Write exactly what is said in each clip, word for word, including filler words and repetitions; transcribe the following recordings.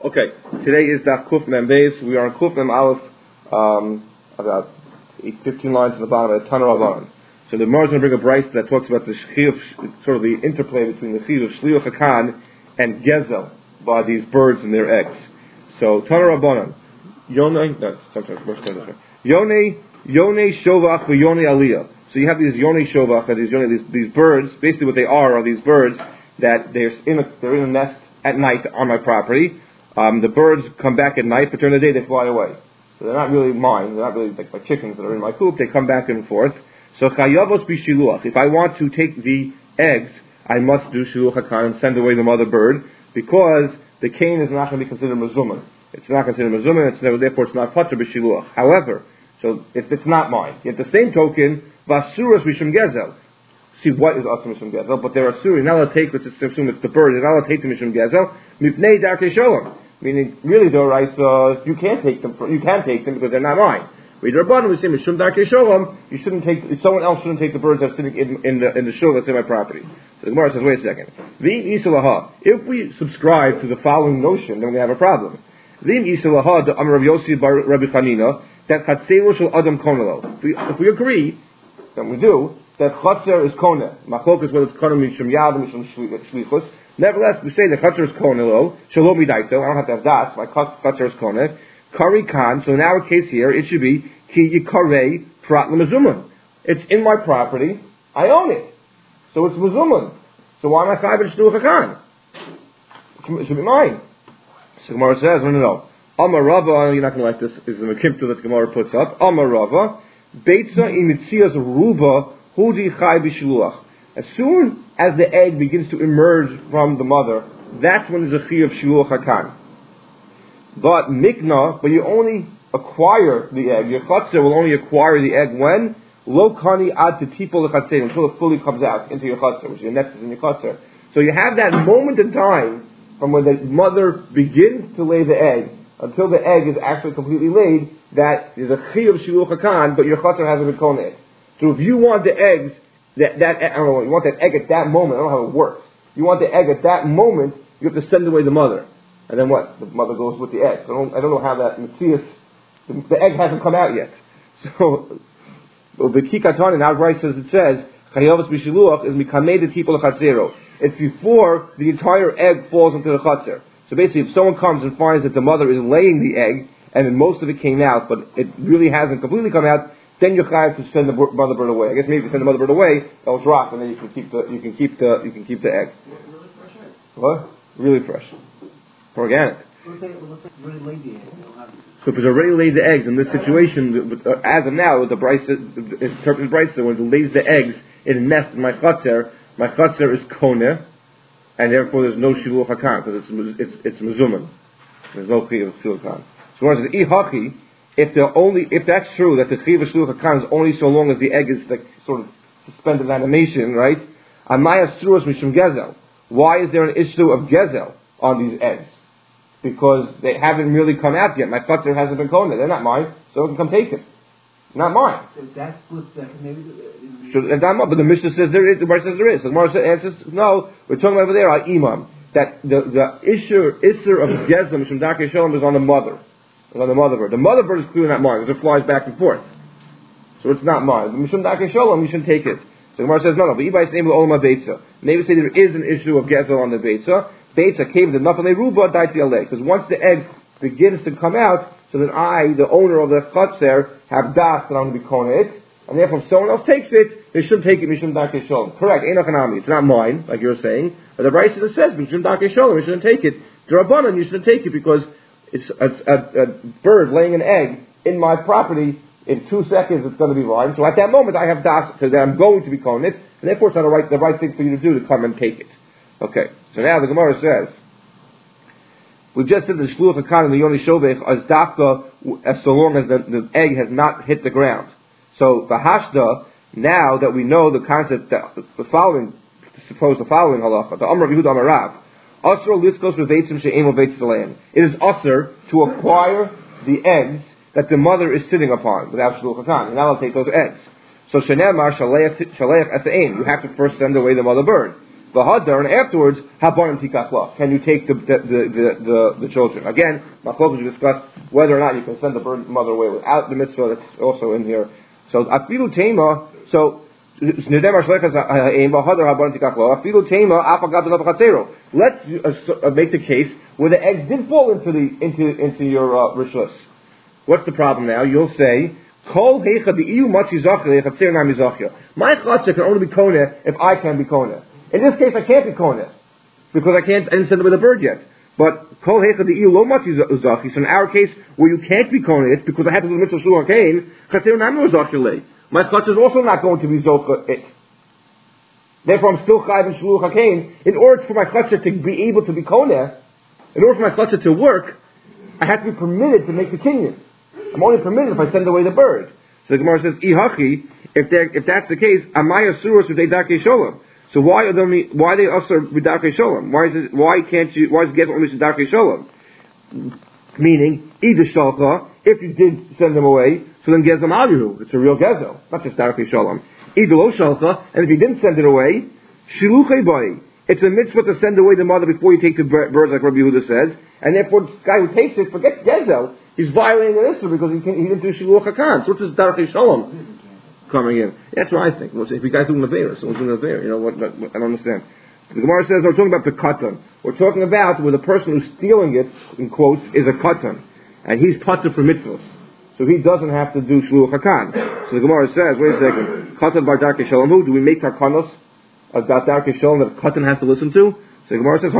Okay, today is Daf Kuf Mem Beis. We are on Kuf Mem Aleph, um, about eight, fifteen lines in the bottom of Tanur Avaran. So the Gemara is going to bring a bright that talks about the shchiyuv, sort of the interplay between the chiyuv of Shliuch Hakan and Gezel by these birds and their eggs. So Tanur Avaran, Yonei, no, sorry, sorry, Yonei, Yonei Shovach v'Yonei Aliyah. So you have these Yonei Shovach, these Yonei, these, these birds. Basically, what they are are these birds that they're in a, they're in a nest at night on my property. Um, the birds come back at night, but during the day they fly away. So they're not really mine. They're not really like my chickens that are in my coop. They come back and forth. So chayavos b'shiluach. If I want to take the eggs, I must do shiluach hakan and send away the mother bird, because the cane is not going to be considered mezumah. It's not considered mezumah. It's never, therefore it's not patur b'shiluach. However, so if it's not mine, at the same token, vasuras mishum gezel. See what is asur mishum gezel, but there are asur. You're not allowed to take. Let's assume it's the bird. You're not allowed to take the mishum gezel. Mipnei darkei sholem. Meaning, really, though, right? So you can't take them. You can take them because they're not mine. We Rabbanan we say mishum darkei sholem. You shouldn't take. Someone else shouldn't take the birds that are sitting in, in the in the shul that's in my property. So the Gemara says, wait a second. V'im isalaha. If we subscribe to the following notion, then we have a problem. V'im isalaha the Amar Rav Yossi bar Rabbi Chanina that chatzero shel adam konelo. If we agree, then we do that chatzer is kona. Machlokas whether it's kona mishum yad or mishum shlichus. Nevertheless, we say the chatzar is konelo, shalom midaito. I don't have to have das. My chatzar is kona. Kari kan. So in our case here, it should be ki yikarei prat lemezumah. It's in my property. I own it, so it's mezumah. So why am I chayav shluch hakan? It should be mine. So Gemara says, no, no, no. Amar Rava, you're not going to like this. Is the mekimta that Gemara puts up. Amar Rava, beitza imitzias ruba hudi chay b'shluach. As soon as the egg begins to emerge from the mother, that's when there's a chi of shiluach hakan. But mikna, but you only acquire the egg. Your chatzar will only acquire the egg when lo kani ad titipol lechatzer, until it fully comes out into your chatzar, which is your nest is in your chatzar. So you have that moment in time from when the mother begins to lay the egg until the egg is actually completely laid. That is a chi of shiluach hakan, but your chatzar hasn't been koneh it. So if you want the eggs. That, that, I don't know, you want that egg at that moment. I don't know how it works. You want the egg at that moment, you have to send away the mother. And then what? The mother goes with the egg. So I don't, I don't know how that, Matthias, the, the egg hasn't come out yet. So, the Kikatan in our right says, it says, Chayavos b'shiluach is mikamei de tipo lechatzero. It's before the entire egg falls into the chatzar. So basically, if someone comes and finds that the mother is laying the egg, and then most of it came out, but it really hasn't completely come out, then you're chayav to send the mother bird away. I guess maybe if you send the mother bird away, it'll drop, and then you can keep the you can keep the you can keep the egg. Really fresh egg. What? Really fresh, organic. So if it's already laid the eggs in this situation, as of now, with the Bryce, interpreted Bryce, when it lays the eggs in a nest in my chatzar, my chatzar is koneh, and therefore there's no shiluach hakan because it's it's it's mezuman. There's no chi of shiluach hakan. So when it says ihachi. If they're only, if that's true, that the chiv shluch hakan is only so long as the egg is like sort of suspended animation, right? Amaya struas mishum gezel. Why is there an issue of gezel on these eggs? Because they haven't really come out yet. My chatzar hasn't been koneh. They're not mine, so I can come take them. Not mine. So that split second, maybe. Should, and that, but the Mishnah says there is. The Gemara says there is. So the Gemara answers, no. We're talking over there, our imam, that the the issue issue of gezel mishum darkei sholem is on the mother. On the mother bird. The mother bird is clearly not mine because it flies back and forth. So it's not mine. The Mishum Darkei Sholem, you shouldn't take it. So the Gemara says, no, no, but Ibai is able to Olma Beitza. Maybe say there is an issue of Gezel on the Beitza. Beitza came to Nafale Ruba, died to Because once the egg begins to come out, so then I, the owner of the Chatzar, have das that I'm going to be koneh it. And therefore if someone else takes it, they shouldn't take it Mishum Darkei Sholem. Correct, Einachanami. It's not mine, like you're saying. But the Bryce says, Mishum Darkei Sholem, you shouldn't take it. The Rabbanan, you shouldn't take it because it's a, a, a bird laying an egg in my property. In two seconds, it's going to be mine. So at that moment, I have das that I'm going to be calling it, and therefore it's not the right, the right thing for you to do to come and take it. Okay. So now the Gemara says, we've just said the shluach hakan and the yoni shovech as dafka as so long as the, the egg has not hit the ground. So the hashda, now that we know the concept that the following, suppose the following halacha, the Amar Yehuda Amar Rav. It is usher to acquire the eggs that the mother is sitting upon without shluch hakan. And now I'll take those eggs. So shenemar shaleach shaleach esaim. You have to first send away the mother bird. V'hadar, and afterwards, habanim tikach la. Can you take the the the the, the, the children? Again, machlokes we discussed whether or not you can send the bird mother away without the mitzvah. That's also in here. So afilu tema. So let's uh, make the case where the eggs did fall into the into into your uh, rishus. What's the problem now? You'll say, Kol heicha b'iyu machi zachir lechatzer nami zachir. My chatzah can only be koneh if I can be koneh. In this case, I can't be koneh because I can't. I didn't send it with a bird yet. But kol heicha b'iyu lo machi zachir. So in our case, where you can't be koneh, it's because I have to do the mitzvah shluch hakein. Chatzer nami zachir lei. My chatzah is also not going to be zocha it. Therefore, I'm still chayv in shluch hakein. In order for my chatzah to be able to be koneh, in order for my chatzah to work, I have to be permitted to make the kinyan. I'm only permitted if I send away the bird. So the Gemara says, "Ihachi." If if that's the case, Amaya Surus with Darkei Sholem. So why are they why are they also with Darkei Sholem? Why is it? Why can't you? Why is it only with Darkei Sholem? Meaning, either Shalcha, if you did send them away, so then Gezam Alihu. It's a real Gezel, not just Darkei Sholem. Either Lo Shalcha, and if you didn't send it away, Shiluchei Bai. It's a mitzvah to send away the mother before you take the birds, like Rabbi Yehuda says, and therefore the guy who takes it, forget Gezel. He's violating the Isra because he, can, he didn't do Shiluch HaKan. So what's this Darkei Sholem coming in? That's what I think. Well, if you guys do Nevera, so we'll do Nevera. You know what, what, what? I don't understand. The Gemara says we're talking about the katan. We're talking about where the person who's stealing it, in quotes, is a katan. And he's patur for mitzvahs. So he doesn't have to do Shiluch HaKan. So the Gemara says, wait a second, katan bar Darkei Sholem, who? Do we make karkanos of that Darkei Sholem that a katan has to listen to? So the Gemara says,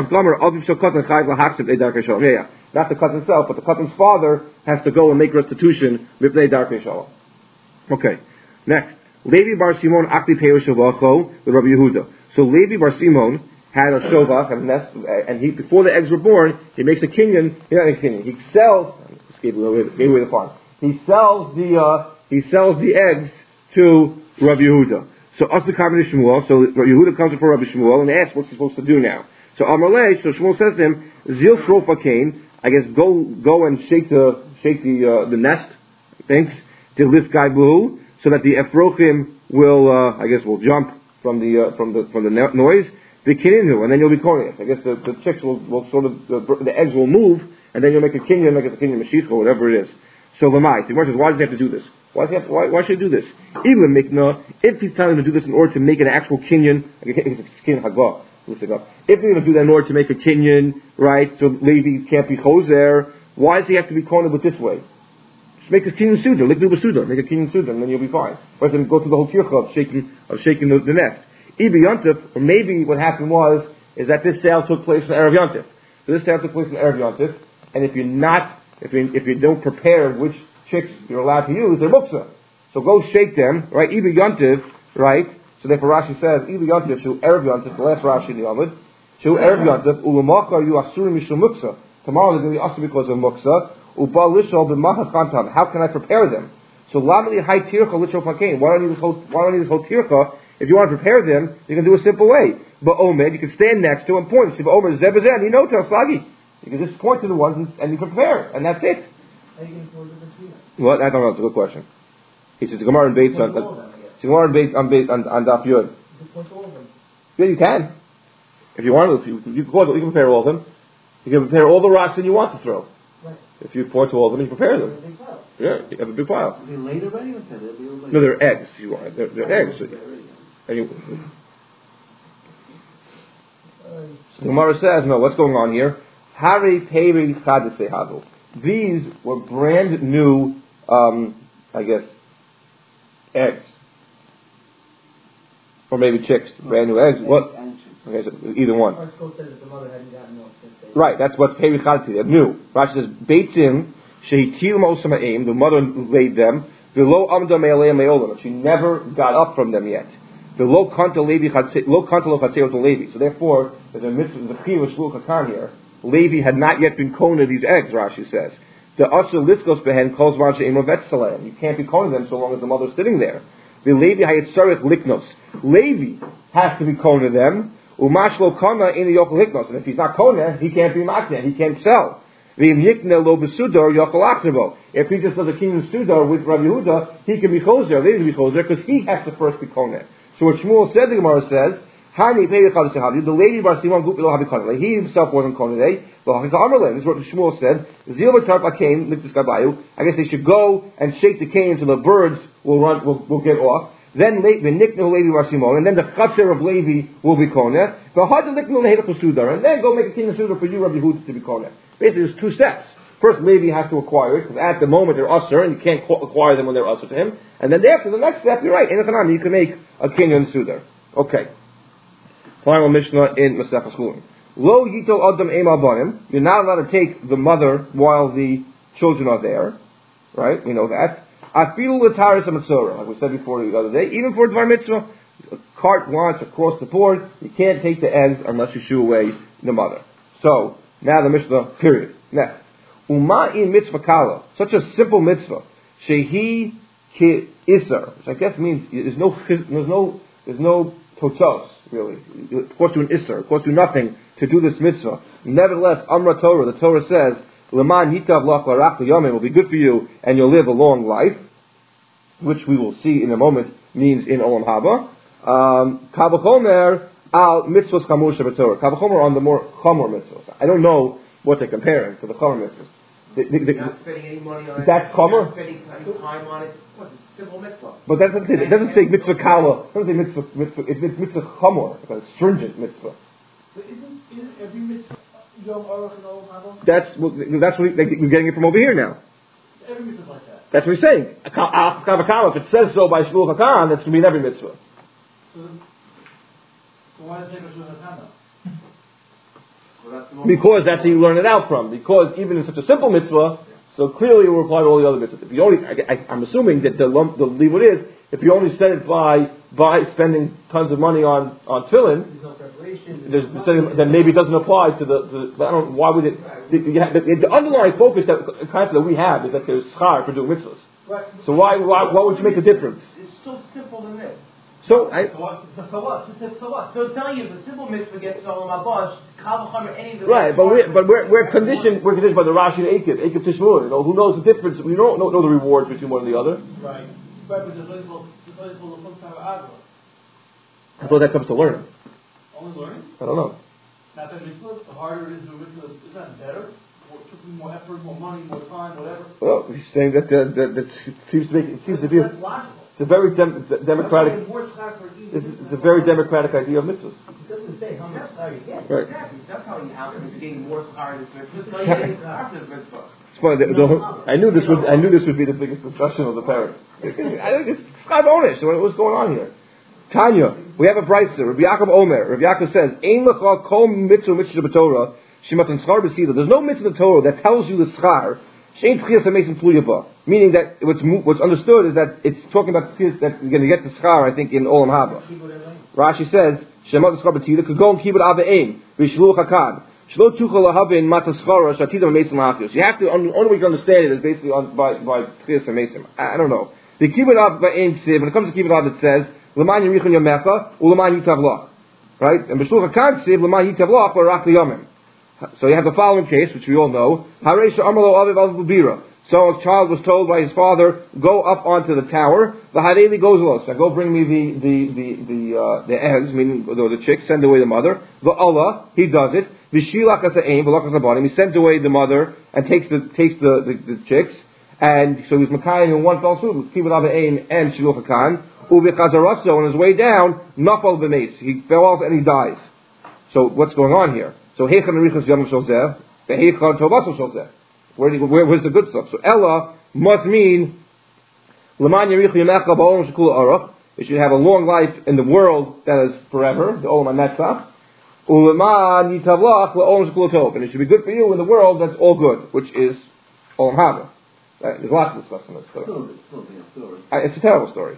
yeah, yeah. Not the katan himself, but the katan's father has to go and make restitution with Darkei Sholem. Okay. Next. Levi bar Simon akli peo shavacho with Rabbi Yehuda. So Levi bar Simon had a shovach, a nest, and he, before the eggs were born, he makes a kinyan, he not a kinyan, he sells, gave away, gave away the farm. He sells the, uh, he sells the eggs to Rabbi Yehuda. So us the common Shmuel, so Rabbi Yehuda comes before Rabbi Shmuel and asks what's he supposed to do now. So Amalei, so Shmuel says to him, Zil shrofa kain, I guess go go and shake the shake the uh, the nest, thanks, to lift guy blue, so that the Ephrochim will uh, I guess will jump from the uh, from the from the noise. The kininu, and then you'll be kohen. I guess the, the chicks will, will sort of the, the eggs will move, and then you'll make a kinyan, like a kinyan mashiach or whatever it is. So Lamai, the question is, why does he have to do this? Why does he have to, why, why should he do this? Even mikna, if he's telling him to do this in order to make an actual kinyan, like a kinyan hagah. If they're going to do that in order to make a kinyan, right, so Levi can't be choser, why does he have to be kohen with this way? Just make a kinyan suda, like do a suda, make a kinyan suda, and then you'll be fine. Or then go through the whole tircha of shaking, of shaking the, the nest. Ibi Yontif, or maybe what happened was, is that this sale took place in Erev Yontif. So this sale took place in Erev Yontif, and if you're not, if you, if you don't prepare which chicks you're allowed to use, they're muksa. So go shake them, right, Ibi Yontif, right, so therefore Rashi says, Ibi Yontif, Shu Erev Yontif, the last Rashi in the Amud, Shu Erev Yontif, Ulumaka yu asuri mishu muksa. Tomorrow they're going to be asur because of muksa, Uba lishol b'machas kantam. How can I prepare them? So lamali hai tircha lishol pakein. Why don't I need this whole, why don't I need this whole tircha? If you want to prepare them, you can do a simple way. But Omed, you can stand next to and point. But Omed, Zebazan, you know, Sagi. You can just point to the ones and, and you can prepare, and that's it. How are you going to the between? What? I don't know. It's a good question. He says the Gemara in Beitz on the Gemara in Beitz on Beitz on on Daf Yud. You can point all of them. Yeah, you can. If you want to, you can, you can, you can prepare all of them. You can prepare all the rocks that you want to throw. Right. If you point to all of them, you prepare them. Big pile. Yeah, you have a big pile. Are they laid already or they'll be laid? No, they're eggs. You want they're, they're eggs. So, and you, the Gemara says, no, what's going on here? Hari Peri Chadisei Hadu. These were brand new, um, I guess, eggs. Or maybe chicks. Brand new eggs. What? Okay, so either one. Right, that's what Peri Chadisei, they're new. Rashi says, Beitzim, Shehitil Mosama'im, the mother laid them, below Amda Me'alei Me'olam. She never got up from them yet. The low kanta Levi low kanta lo chatzei to Levi. So therefore, there's a mitzvah, the chiyuv shluch hakan here. Levi had not yet been kohen these eggs. Rashi says the asher litzkos behen kol zman she'im vet salem. You can't be kohen them so long as the mother's sitting there. The Levi hayitzarich liknos. Levi has to be kohen them. Umash lo kana in the yochel liknos. And if he's not kohen, he can't be makneh. He can't sell. If he just does a kinyan sudar with Rabbi Yehuda, he can be choser. They can be choser because he has to first be kohen. So what Shmuel said, the Gemara says, Hani pei echad sehavi. The lady bar Simon gupi lo habi konei. He himself wasn't konei. Lo hachika amarle. This is what Shmuel said. Zil v'tarpa kain mitzvah gabayu. I guess they should go and shake the cane until the birds will run, will, will get off. Then the niknu Levi bar Simon, and then the chaser of Levi will be konei. The hard niknu lehedach sudar, and then go make a king of sudar for you, Rabbi Yehuda, to be konei. Basically, there's two steps. First, Levi has to acquire it, because at the moment they're usher, and you can't acquire them when they're usher to him. And then after the next step, you're right, in the you can make a king and sudar. Okay. Final Mishnah in Masechah Chulin. Lo yito adam eim albanim. You're not allowed to take the mother while the children are there. Right? We know that. Afilu l'taris ha'mitzvah, like we said before the other day, even for Dvar Mitzvah, a cart launch across the board, you can't take the eggs unless you shoo away the mother. So, now the Mishnah, period. Next. Uma'in mitzvah kala, such a simple mitzvah, shehi ki isar, which I guess means there's no, there's no, there's no totos, really. It costs you an isar, it costs you nothing to do this mitzvah. Nevertheless, Amra Torah, the Torah says, L'man hitav lach l'arach l'yomim, will be good for you and you'll live a long life, which we will see in a moment means in Olam Haba. Um, Kavachomer al mitzvahs chamur shebetorah. Kavachomer on the more chamur mitzvahs. I don't know what they're comparing to the chamur mitzvahs. The, the, the, not spending any money on it. That's chamur? Not spending any time on it. What, it's a simple mitzvah. But that doesn't say, it doesn't say mitzvah kala. It doesn't say mitzvah, mitzvah. It's, it's mitzvah chamur. It's a stringent mitzvah. But isn't, isn't every mitzvah Yom Aruch and Olam Haba? That's what, that's what we, you're getting it from over here now. Every mitzvah like that. That's what he's saying. If it says so by Shluch HaKan, that's going to be in every mitzvah. So, so why does it say Shluch HaKan? Because that's how you learn it out from. Because even in such a simple mitzvah, so clearly it will apply to all the other mitzvahs. If you only, I, I, I'm assuming that the lump, the leave it is, if you only said it by by spending tons of money on on tefillin, there's no preparation. there's, there's, then maybe it doesn't apply to the. To the I don't. Why would it? The, the, the underlying focus that concept that we have is that there's schar for doing mitzvahs. Right. So why why why would you make a difference? It's so simple than this. So I. So what? So what? So, so what? So it's telling you the simple mitzvah gets Olam Haba, Kal V'chomer, any of the Right, but we're, but we're, we're conditioned, we're conditioned by the Rashi and Akiv, Akiv Tishmur, you know, who knows the difference, we don't know, know the rewards between one and the other. Right. But there's only for the full time of I thought that comes to learn. Only learning? I don't know. Not that mitzvah, the harder it is to do mitzvah, is that better? Or it took me more effort, more money, more time, whatever? Well, he's saying that, uh, that, that it seems to make, it seems to be, That's logical. it's a very dem- democratic, it's, it's a very democratic idea of mitzvahs. It doesn't say how much schar you get. Right. Exactly. That's how you have to gain more schar in this mitzvah. It's not getting schar for this mitzvah. It's funny, the, the, I knew this would, I knew this would be the biggest discussion of the parents. I think it's Scott Onish, what's going on here? Tanya, we have a brayso. Rabbi Yaakov Omer. Rabbi Yaakov says, "Ein lecha kol mitzvah mitzvah b'Torah shematan schar b'sida." There's no mitzvah in the Torah that tells you the schar. Shein tchias hamesim tluyaba. Meaning that what's what's understood is that it's talking about tchias that you're going to get the schar. I think in Olam Haba. Rashi says, "Shematan schar b'sida could go and keep it aveim v'shluch hakad." Shlo tuchal lahavin mataschara shatidam hamesim lachios. You have to only way you can understand it is basically on, by by tchias hamesim. I, I don't know. The kibbut av ba'ein ksiv. When it comes to kibbut av, it says. L'man yirichon yamecha, u'leman yitavlach. Right? And b'shluch HaKan ksiv, l'man yitavlach, v'rach liyomim. So you have the following case, which we all know. Hareisha amalo aviv al bubira. So a child was told by his father, go up onto the tower. V'hareli goes los. Now go bring me the, the, the, the, uh, the eggs, meaning the, the chicks, send away the mother. V'Allah, he does it. V'shilach asa'im, v'lach asabanim. He sends away the mother and takes the, takes the, the, the chicks. And so he was Makayim in one fell swoop, Kibbut Av V'Ein and Shiluch HaKan. Ubichazaraso, on his way down, Nafal B'meis. He fell off and he dies. So what's going on here? So Heichan Richas Yom Shozeh, Heichan Tovaso Shozeh. Where, where, where's the good stuff? So Ella must mean L'man Yerich Yemecha Ba'olam Shekula Aruch. It should have a long life in the world that is forever, the Olam HaNetzach. U'Leman Yitavlach L'Olam Shekula Tov. And it should be good for you in the world that's all good, which is Olam Haba. Right, there's lots to discuss on this story. Still, still, still, Uh, it's a terrible story.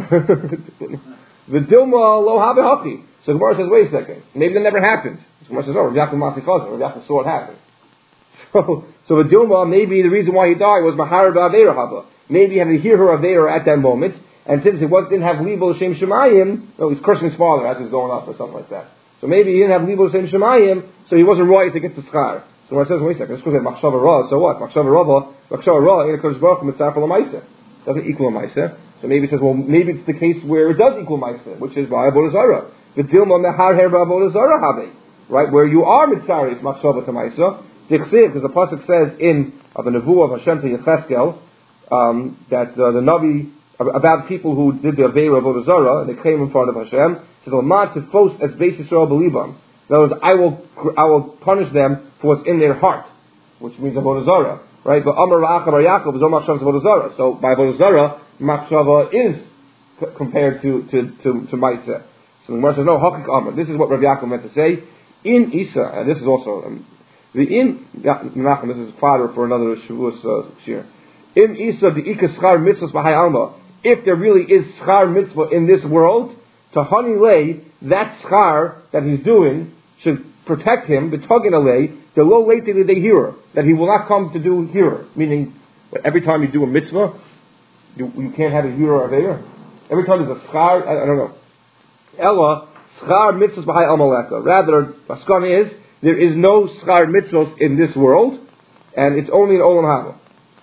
The Dilma lo habe hachi. So Gemara says, wait a second, maybe that never happened. So Gemara says, oh, Rav Yaakov Masi Chazar, Rav Yaakov saw it happen. So, so the Dilma, maybe the reason why he died was Mahar Ba'aveira Haba. Maybe he had to hear her Aveira at that moment, and since he was, didn't have Libo L'Shem Shemayim, no, he's cursing his father as he's going up or something like that. So maybe he didn't have Libo L'Shem Shemayim, so he wasn't right to get the schar. So Gemara says, wait a second, this goes like Machshava Ra, so what? Machshava Ra, Machshava Ra, in a Kodesh Baruch Hu Mitzvah L'Maiseh. Doesn't equal a Maiseh. So maybe it says, well, maybe it's the case where it does equal Maiseh, which is by Avodah Zarah. V'dilma mehar her ba'avodah zarah habe. Right, where you are mitzaris machshava tamaisa. Dichsiv, because the pasuk says in of the nevuah of Hashem to Yecheskel um, that uh, the Navi about people who did the Aveira of Avodah Zarah, and they came in front of Hashem, said, "L'man tifos es beis Yisrael b'libam." In other words, I will I will punish them for what's in their heart, which means Avodah Zarah, right? But Amar Ra'achav Bar Yaakov is all machshava Avodah Zarah. So by Avodah Zarah, machshava is c- compared to to to, to Maiseh. So the Gemara says, "No, Hakik Amar." This is what Rav Yaakov meant to say. In Isa, and this is also um, the in Menachem. This is fodder for another Shavuos uh, shir. In Isa, the Ika Schar Mitzvahs B'Hai Alma. If there really is Schar Mitzvah in this world, to Hani Lei, that Schar that he's doing should protect him. B'Togin Alei, the low late they hear that he will not come to do here. Meaning, every time you do a mitzvah, you, you can't have a hero Aveir. Every time there's a Schar, I, I don't know. Ella. Schar mitzvahs b'hai amaleka. Rather, Paskana is, there is no schar mitzvahs in this world, and it's only in Olam Haba.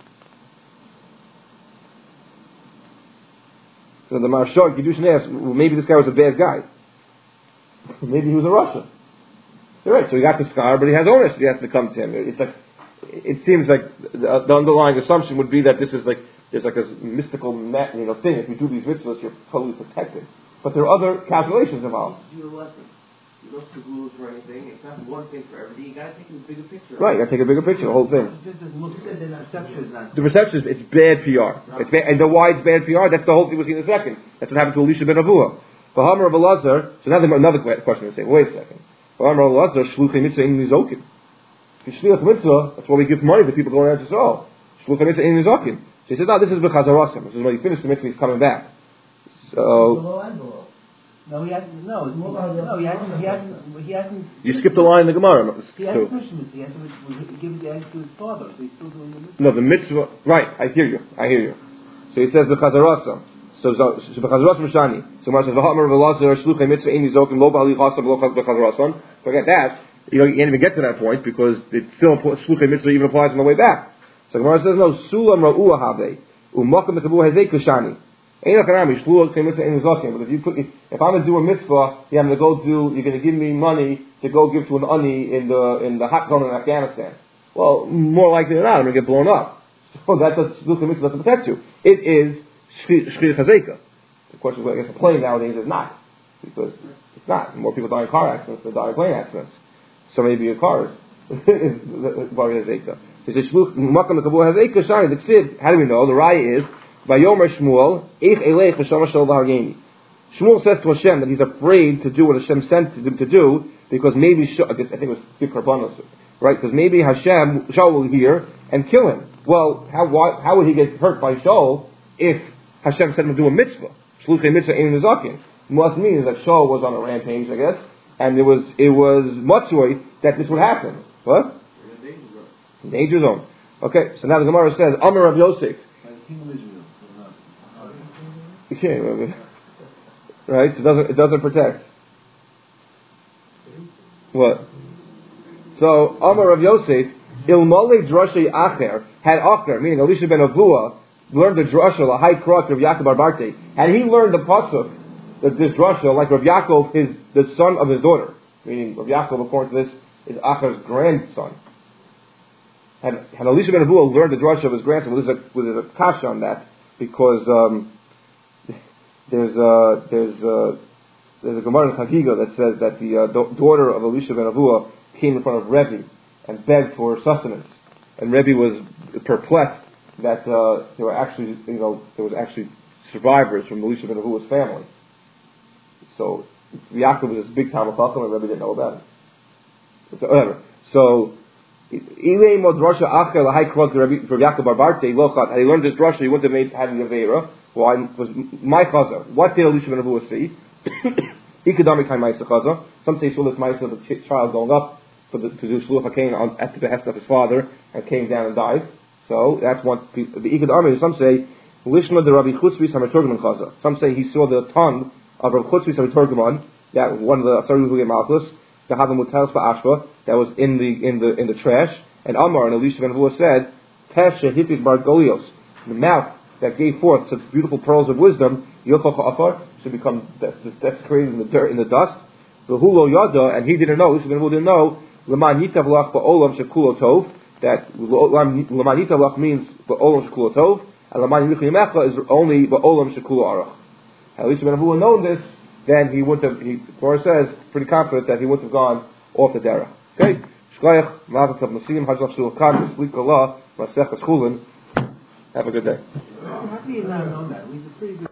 So the Marshal Kedushin asks, well, maybe this guy was a bad guy. Maybe he was a Russian. You're right, so he got the schar, but he has ownership, he has to come to him. It's like, it seems like the, the underlying assumption would be that this is like, there's like a mystical you know, thing. If you do these mitzvahs, you're totally protected. But there are other calculations involved. You do a lesson. You don't have rules for anything. It's not one thing for everything. You got to take the bigger picture. Right, you got to take a bigger picture, the whole thing. The reception is it's bad P R. It's bad, and the why it's bad P R. That's the whole thing we'll see in a second. That's what happened to Elisha ben Avuah. Bahamar of Elazar. So now another question to say. Wait a second. Bahamar of Elazar. Shluchei mitzvah in nizokin. Shluchei mitzvah. That's why we give money to people going out to Israel. Shluchei mitzvah in nizokin. So he said, "No, this is b'chazarasim. This is when he finished the mitzvah. He's coming back." So, below and below. No, he hasn't. No, it's more about, no, he hasn't. He hasn't. He hasn't. You skipped the line in the Gemara. He hasn't finished the mitzvah. He hasn't given the answer to his father. So he's still doing the mitzvah. No, the mitzvah. Right, I hear you. I hear you. So he says the chazarasa. So the chazarasa mishani. So Gemara says v'ha'amar v'lazar shluchei mitzvah in nizokim lo ba'ali chasam lo chazarasa. Forget that. You know, you can't even get to that point because it still shluchei mitzvah even applies on the way back. So Gemara says no sulam ra'ua have u'makam metabu hazei kushani. But if you put, if I'm going to do a mitzvah, yeah, I'm going to go do, you're going to give me money to go give to an ani in the in the hot zone in Afghanistan. Well, more likely than not, I'm going to get blown up. So that does, the mitzvah doesn't protect you. It is shchir chazeka. The question is, I guess a plane nowadays is not, because it's not. More people die in car accidents than die in plane accidents. So maybe a car is bari hazeka. He says shluch makam lekavur hazeka shani. The tzid. How do we know? The raya is. Vayomer Shmuel, Eich Elech Hashem Shel V'Hargeni. Shmuel says to Hashem that he's afraid to do what Hashem sent him to do because maybe I think it was Big Karbanos, right? Because maybe Hashem Shaul will hear and kill him. Well, how why, how would he get hurt by Shaul if Hashem sent him to do a mitzvah? Shluchei mitzvah ein nizakin. Must means that Shaul was on a rampage, I guess, and it was it was matzoi that this would happen. What? In the danger zone. Okay, so now the Gemara says Amar of Yosef. Okay, right? It doesn't. It doesn't protect. What? So Amar of Yosef, Ilmale Drashay Acher had Acher, meaning Elisha ben Avuah, learned the drasha, the high cross of Yaakov bar Barte. Had he learned the pasuk, that this drasha, like Rav Yaakov, his the son of his daughter, meaning Rav Yaakov, according to this, is Acher's grandson. Had, had Elisha ben Avuah learned the drasha of his grandson, well, there's a, well, there's a kasha on that because. Um, There's a there's a there's a Gemara in Chagiga that says that the uh, da- daughter of Elisha ben Avuah came in front of Rebbe and begged for sustenance, and Rebbe was perplexed that uh, there were actually you know there was actually survivors from Elisha ben Avuah's family. So Yaakov was this big Talmud Chacham, and Rebbe didn't know about it. So, whatever. So. Ilay mod drasha acher lahai krot for Yaakov bar Barte lochat. Had he learned this drasha, he wouldn't have made had an avera. Why was my chaza? What did Elisha ben Avuah see? Ikadami kai ma'isa chaza. Some say shulas ma'isa of the ch- child going up for the, to do shluch hakein on at the behest of his father and came down and died. So that's one. The ikadami. Some say lishma the Rabbi Chutzvi Samaturgaman chaza. Some say he saw the tongue of Rabbi Chutzvi Samaturgaman. That one of the Asari Huge Malchus. The Havamutels Ashva that was in the in the in the trash, and Amar and Elisha ben Avuah said, "Pesha hipik bar Golios, the mouth that gave forth such beautiful pearls of wisdom, Yochach Afar should become des- des- desecrated in the dirt in the dust." the hulo yada, and he didn't know. So we didn't know. L'man yitav lach ba'olam shekulo tov. That l'man yitav lach means ba'olam shekulo tov, and l'man yiluch yimecha is only ba'olam shekulo arach. At least when Avuha known this, then he wouldn't have. He, Torah says, pretty confident that he wouldn't have gone off the derech. Okay. Shkoyach, Mazel Tov Nasim, Hajjach Shul Khan, Mislik Allah, Masech Chulin. Have a good day. How do you not know that? He's a pretty good